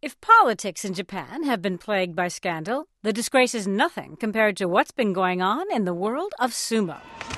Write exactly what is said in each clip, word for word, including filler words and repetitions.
If politics in Japan have been plagued by scandal, the disgrace is nothing compared to what's been going on in the world of sumo.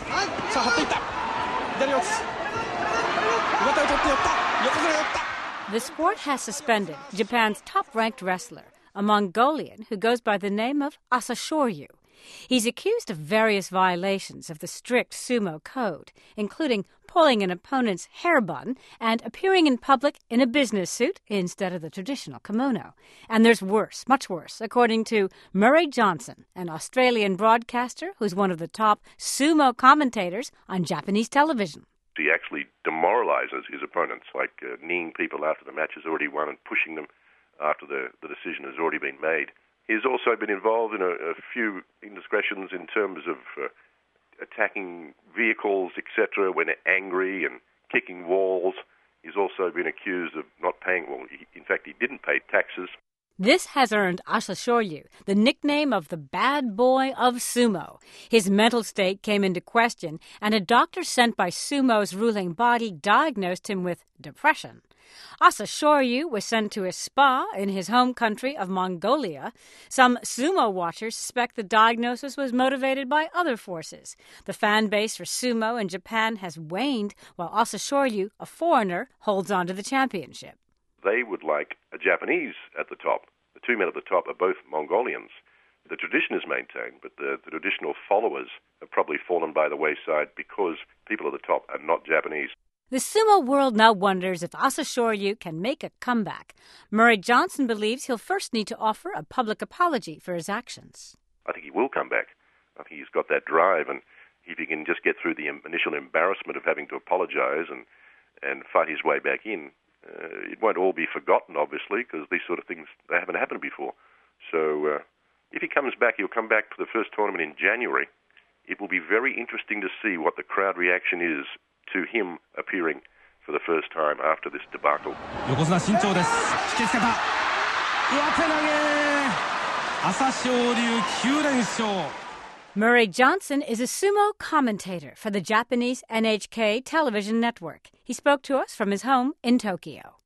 The sport has suspended Japan's top-ranked wrestler, a Mongolian who goes by the name of Asashoryu. He's accused of various violations of the strict sumo code, including pulling an opponent's hair bun and appearing in public in a business suit instead of the traditional kimono. And there's worse, much worse, according to Murray Johnson, an Australian broadcaster who's one of the top sumo commentators on Japanese television. He actually demoralizes his opponents, like uh, kneeing people after the match has already won and pushing them after the, the decision has already been made. He's also been involved in a, a few indiscretions in terms of uh, attacking vehicles, et cetera, when angry, and kicking walls. He's also been accused of not paying, well, he, in fact, he didn't pay taxes. This has earned Asashoryu the nickname of the bad boy of sumo. His mental state came into question, and a doctor sent by sumo's ruling body diagnosed him with depression. Asashoryu was sent to a spa in his home country of Mongolia. Some sumo watchers suspect the diagnosis was motivated by other forces. The fan base for sumo in Japan has waned, while Asashoryu, a foreigner, holds on to the championship. They would like a Japanese at the top. The two men at the top are both Mongolians. The tradition is maintained, but the, the traditional followers have probably fallen by the wayside because people at the top are not Japanese. The sumo world now wonders if Asashoryu can make a comeback. Murray Johnson believes he'll first need to offer a public apology for his actions. I think he will come back. I think he's got that drive, and if he can just get through the initial embarrassment of having to apologize and, and fight his way back in, uh, it won't all be forgotten, obviously, because these sort of things, they haven't happened before. So uh, if he comes back, he'll come back for the first tournament in January. It will be very interesting to see what the crowd reaction is to him appearing for the first time after this debacle. Murray Johnson is a sumo commentator for the Japanese N H K television network. He spoke to us from his home in Tokyo.